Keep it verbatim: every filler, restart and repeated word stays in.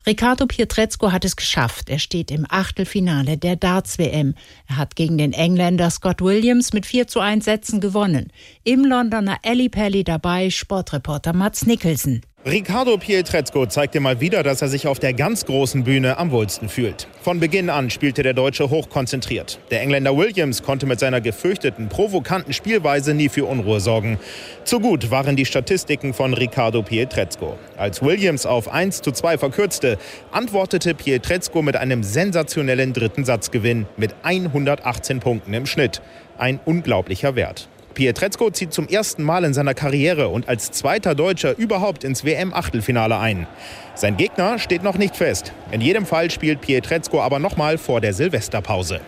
Riccardo Pietrezco hat es geschafft. Er steht im Achtelfinale der Darts-W M. Er hat gegen den Engländer Scott Williams mit vier zu eins Sätzen gewonnen. Im Londoner Ally Pally dabei Sportreporter Mats Nicholson. Riccardo Pietrezco zeigte mal wieder, dass er sich auf der ganz großen Bühne am wohlsten fühlt. Von Beginn an spielte der Deutsche hochkonzentriert. Der Engländer Williams konnte mit seiner gefürchteten, provokanten Spielweise nie für Unruhe sorgen. Zu gut waren die Statistiken von Riccardo Pietrezco. Als Williams auf eins zu zwei verkürzte, antwortete Pietrezco mit einem sensationellen dritten Satzgewinn mit hundertachtzehn Punkten im Schnitt. Ein unglaublicher Wert. Pietrezco zieht zum ersten Mal in seiner Karriere und als zweiter Deutscher überhaupt ins W M-Achtelfinale ein. Sein Gegner steht noch nicht fest. In jedem Fall spielt Pietrezco aber nochmal vor der Silvesterpause.